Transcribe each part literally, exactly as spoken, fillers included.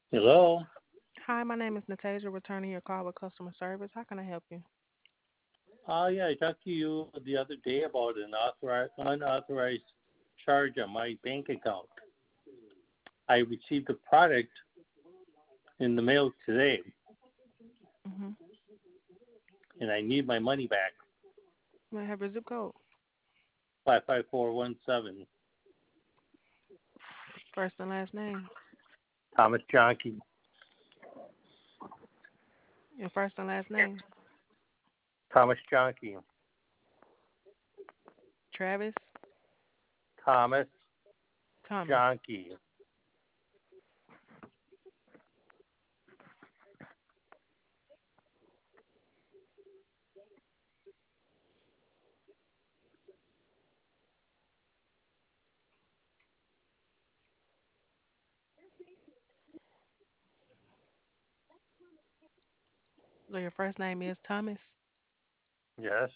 Hello. Hi, my name is Natasia, returning your call with customer service. How can I help you? Uh, yeah, I talked to you the other day about an authorized, unauthorized charge on my bank account. I received a product in the mail today, Mm-hmm. and I need my money back. May I have your zip code? Five five four one seven. First and last name. Thomas Johnke. Your first and last name. Thomas Johnke. Travis Thomas Thomas. Johnke. So your first name is Thomas. Yes.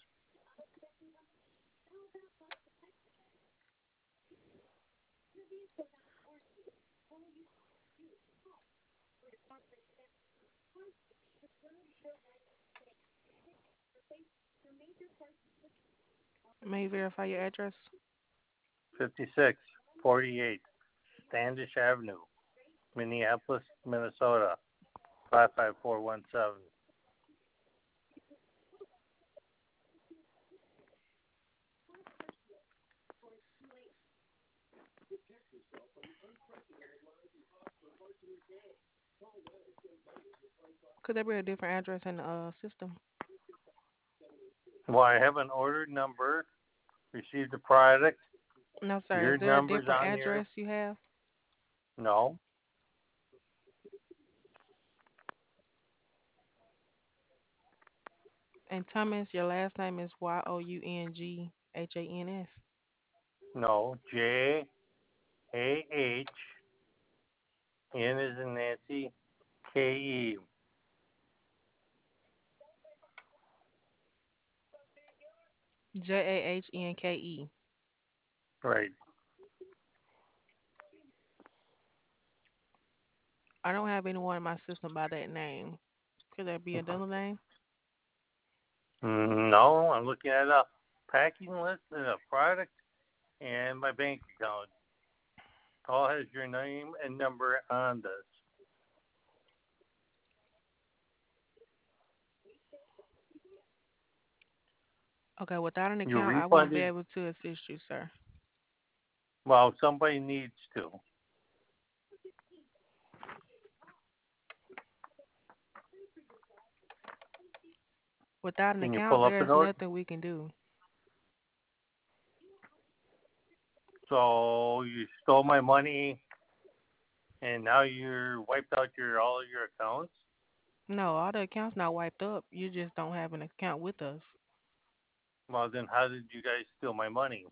May you verify your address? Fifty-six forty-eight Standish Avenue, Minneapolis, Minnesota. Five five four one seven. Could there be a different address in the uh, system? Well, I have an order number. Received the product. No, sir. Is Your there a number's different on here. address you have? No. And Thomas, your last name is Y O U N G H A N S. No. J A H N is in Nancy. K E. J A H N K E. Right. I don't have anyone in my system by that name. Could there be another name? Mm, No, I'm looking at a packing list and a product and my bank account. All has your name and number on this. Okay, without an You account, I won't be refunded. able to assist you, sir. Well, somebody needs to. Without an Can you account, pull up an there's order? nothing we can do. So you stole my money and now you're wiped out your all of your accounts. No, all the accounts not wiped up. You just don't have an account with us. Well, then how did you guys steal my money?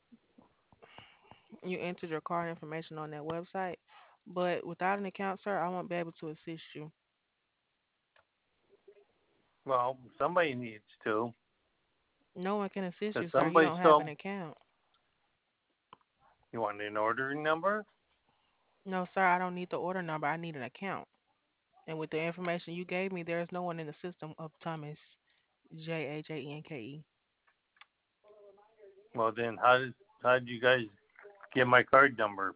You entered your card information on that website, but without an account, sir, I won't be able to assist you. Well, somebody needs to. No one can assist Because you, sir. You somebody don't have an stole. account. You want an order number? No, sir, I don't need the order number. I need an account. And with the information you gave me, there is no one in the system of Thomas J H A N K E. Well, then how did how did you guys get my card number?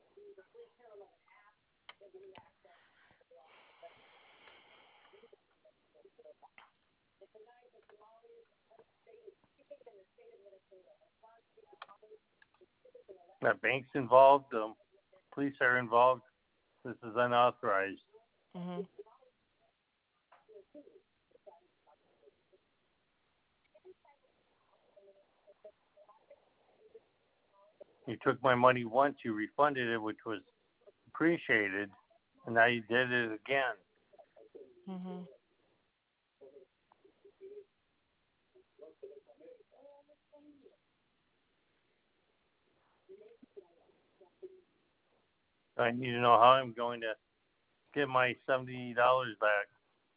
That bank's involved. The police are involved. This is unauthorized. Mhm. You took my money once. You refunded it, which was appreciated, and now you did it again. Mhm. I need to know how I'm going to get my seventy dollars back.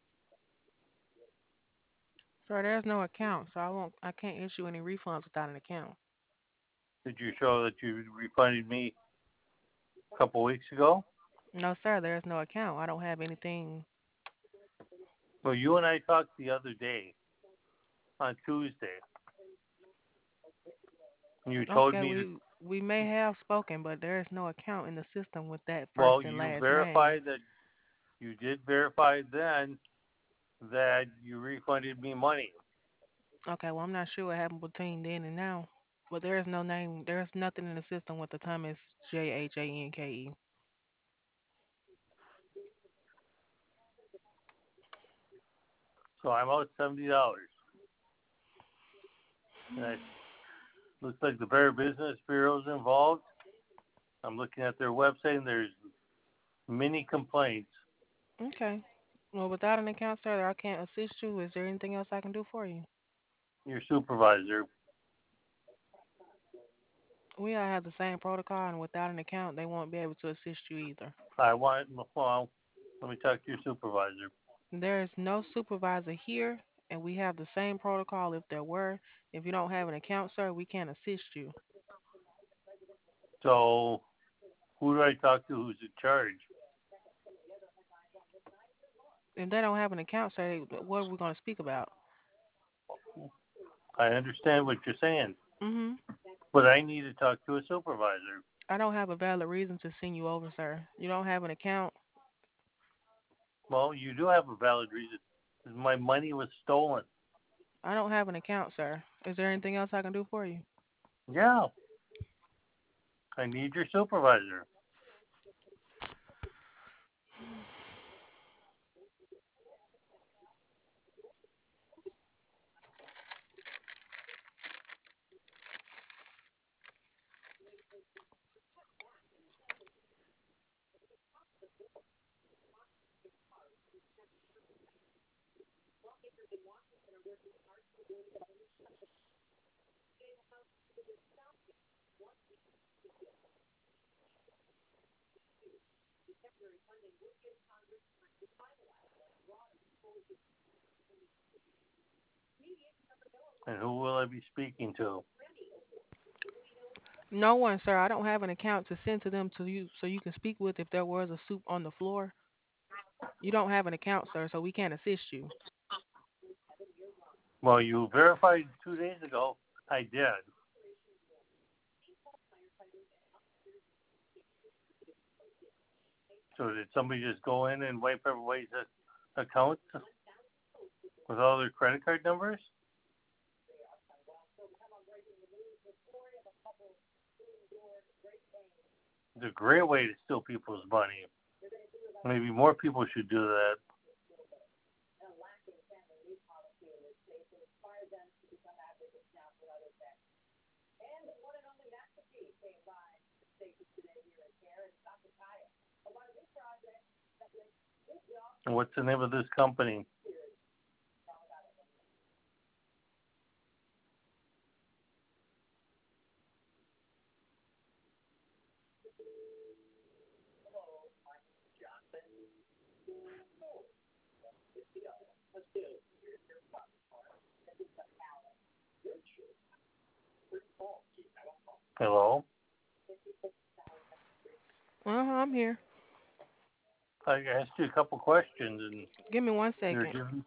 Sir, there's no account, so I won't. I can't issue any refunds without an account. Did you show that you refunded me a couple weeks ago? No, sir, there's no account. I don't have anything. Well, you and I talked the other day on Tuesday. You told Okay, me to, we we may have spoken, but there is no account in the system with that first well, and you last name. verified that you did verify then that you refunded me money. Okay, well, I'm not sure what happened between then and now, but there is no name. There's nothing in the system with the Thomas J H A N K E. So I'm out seventy dollars. And it looks like the Better Business Bureau is involved. I'm looking at their website and there's many complaints. Okay. Well, without an account, sir, I can't assist you. Is there anything else I can do for you? Your supervisor, We all have the same protocol, and without an account, they won't be able to assist you either. I want, well, let me talk to your supervisor. There is no supervisor here, and we have the same protocol if there were. If you don't have an account, sir, we can't assist you. So who do I talk to who's in charge? If they don't have an account, sir, what are we going to speak about? I understand what you're saying, Mm-hmm. but I need to talk to a supervisor. I don't have a valid reason to send you over, sir. You don't have an account. Well, you do have a valid reason. My money was stolen. I don't have an account, sir. Is there anything else I can do for you? Yeah, I need your supervisor. And who will I be speaking to? No one, sir. I don't have an account to send to them to you so you can speak with if there was a soup on the floor. You don't have an account, sir, so we can't assist you. Well, you verified two days ago. I did. So did somebody just go in and wipe everybody's account with all their credit card numbers? It's a great way to steal people's money. Maybe more people should do that. And what's the name of this company? Hello? Uh huh, I'm here. I asked you a couple questions and Give me one you're second. giving.